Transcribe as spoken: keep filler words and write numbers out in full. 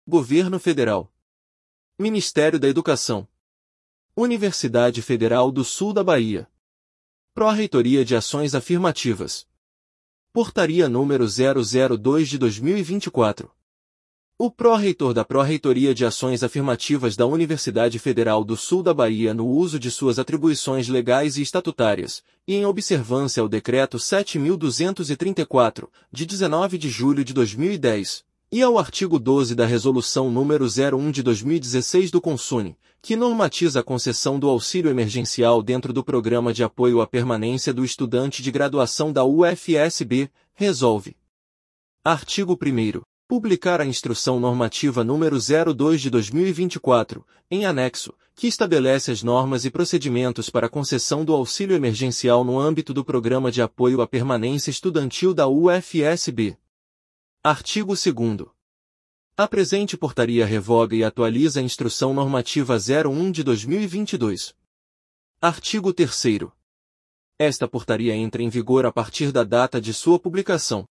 Governo Federal. Ministério da Educação. Universidade Federal do Sul da Bahia. Pró-Reitoria de Ações Afirmativas. Portaria número zero zero dois de dois mil e vinte e quatro. O pró-reitor da Pró-Reitoria de Ações Afirmativas da Universidade Federal do Sul da Bahia, no uso de suas atribuições legais e estatutárias, e em observância ao Decreto sete mil duzentos e trinta e quatro, de dezenove de julho de dois mil e dez, e ao artigo doze da Resolução número zero um de dois mil e dezesseis do CONSUNE, que normatiza a concessão do auxílio emergencial dentro do Programa de Apoio à Permanência do Estudante de Graduação da U F S B, resolve. Artigo primeiro. Publicar a Instrução Normativa número zero dois de dois mil e vinte e quatro, em anexo, que estabelece as normas e procedimentos para a concessão do auxílio emergencial no âmbito do Programa de Apoio à Permanência Estudantil da U F S B. Artigo segundo. A presente portaria revoga e atualiza a Instrução Normativa zero um de dois mil e vinte e dois. Artigo terceiro. Esta portaria entra em vigor a partir da data de sua publicação.